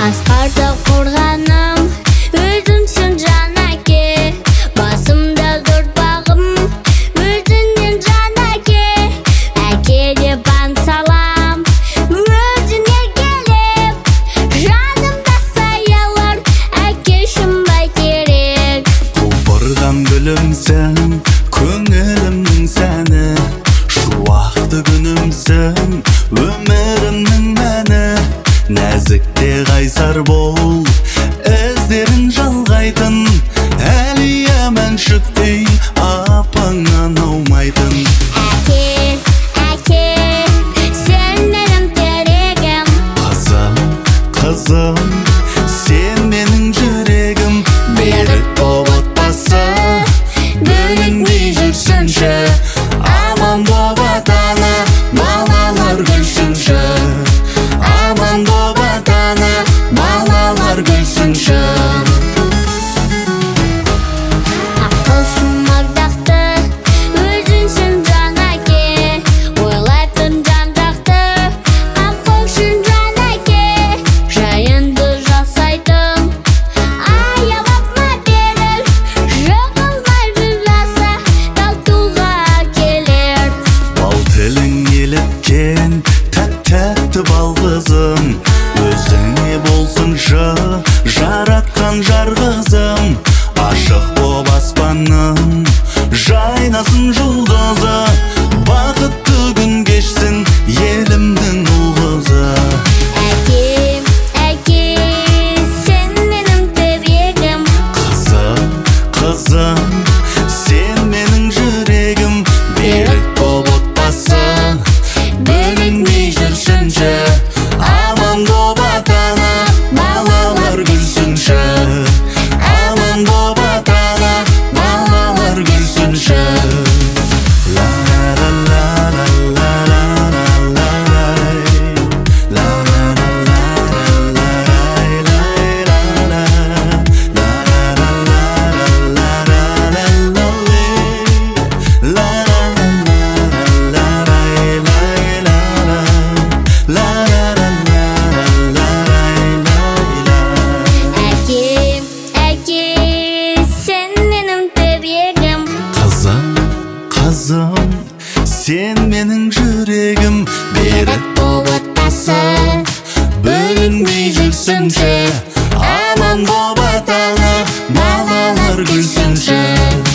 Асқарда қорғаным өзіңсің жан әке, басымда зор бағым өзіңнен жан әке. Әке деп аңсалам өзіңе келіп, жанымда саялар әке үшін бәйтерек. Құлпырған гүлімсің, көңілімнің сәні, шуақты күнімсің, өмірімнің мәні. Нәзікте қайсар бол, іздерін жалғайтын, әлия мәншүктей апаңнан аумайтын. Әке, әке, сен менің терегім. Қызым, қызым, сен менің жүрегім. Берік боп отбасы бөлінбей жүрсінші, аман боп ата-ана балалар күлсінші. Аман боп ата-ана балалар күлсінші. Ақылшым ардақты өзіңсің жан әке, ойлайтын жан-жақты қамқоршың жан әке. Жайыңды жасайтын аялап ма берер, жығылмай жыласа талтуға келер. Бал тілің еліткен тәтті бал қызым, өзіңе болсыншы жаратқан жар қызым. Ашық боп аспанның жайнасын жұлдызы, бақытты күн кешсін елімнің ұл қызы. Әке, әке, сен менің терегім. Қызым, қызым, сен менің жүрегім. Берік боп отбасы бөлінбей жүрсінші, аман боп ата-ана балалар күлсінші. Аман боп ата-ана балалар күлсінші. La la la la la la la la la la Әке, әке, сен менің терегім. Қызым, қызым, сен менің жүрегім. Берік боп отбасы бөлінбей жүрсінші, аман боп ата-ана балалар күлсінші.